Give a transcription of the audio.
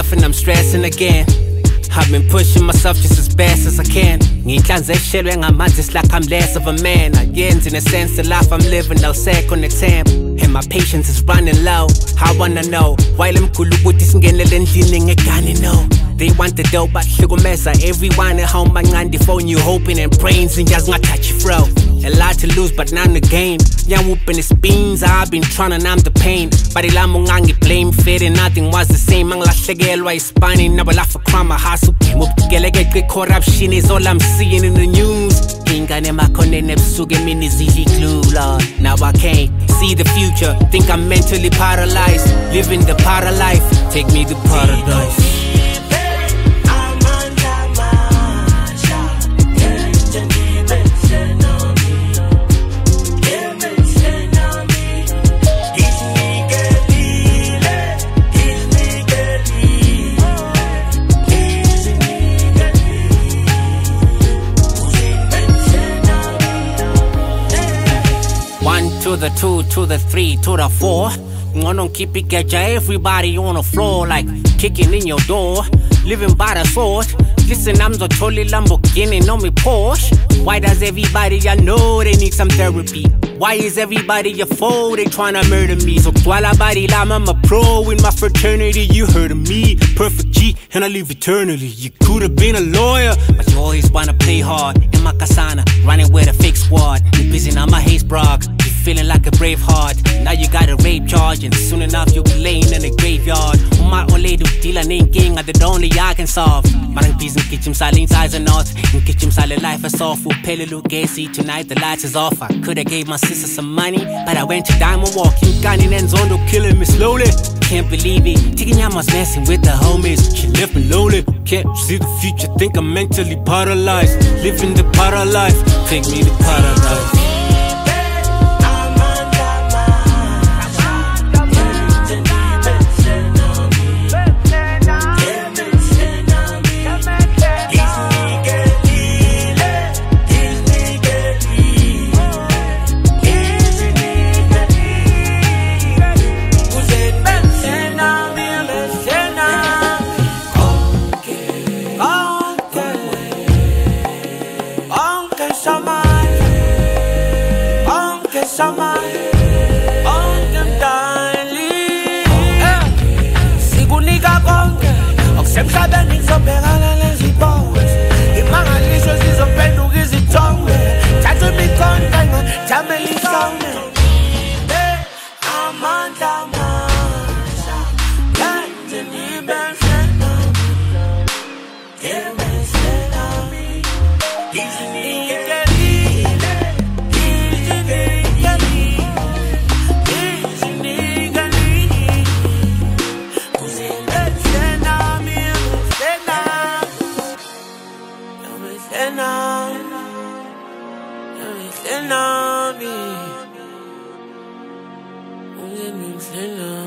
enough and I'm stressing again. I've been pushing myself just as best as I can. It's like I'm less of a man. Again, in a sense, the life I'm living, I'll say on the temp. And my patience is running low. I wanna know why them kulubutis and know. They want the dope, but everyone at home, the phone you hoping and praying, and just not touch your throat. A lot to lose, but none to gain. Young whooping his beans, I've been trying to numb the pain. But the lamungangi blame, fading, nothing was the same. Ang lasagel, why spiny, never laugh for crime, a hassle. Get corruption is all I'm seeing in the news. Now I can't see the future, think I'm mentally paralyzed. Living the para life, take me to paradise. To the 2, to the 3, to the 4. Gonna keep it, get everybody on the floor, like kicking in your door. Living by the sword. Listen, I'm the totally Lamborghini, no me Porsche. Why does everybody I know they need some therapy? Why is everybody a foe? They tryna murder me. So body I'm a pro in my fraternity. You heard of me, perfect G, and I live eternally. You could've been a lawyer, but you always wanna play hard. In my kasana, running with a fake squad. You busy on my haze brog. Feeling like a brave heart. Now you got a rape charge, and soon enough you'll be laying in a graveyard. My only do deal and ain't king, the only I can solve. Marang peace and kitchen silent size or not. In kitchen silent life I saw full pale look gassy. Tonight the lights is off. I coulda gave my sister some money, but I went to Diamond Walking, gunning and Zondo killing me slowly. Can't believe it, Tiki Yama's messing with the homies. She left me lonely, can't see the future, think I'm mentally paralyzed. Living the para life, take me to paradise. Semhlabeni ngizobhekana nezibongo, imangaliso zizophenduka izithombe. Thatha imikhonto ngijamele isonge. Amandla amasha, kanje nibenhle nami. Yebenhle nami. Let me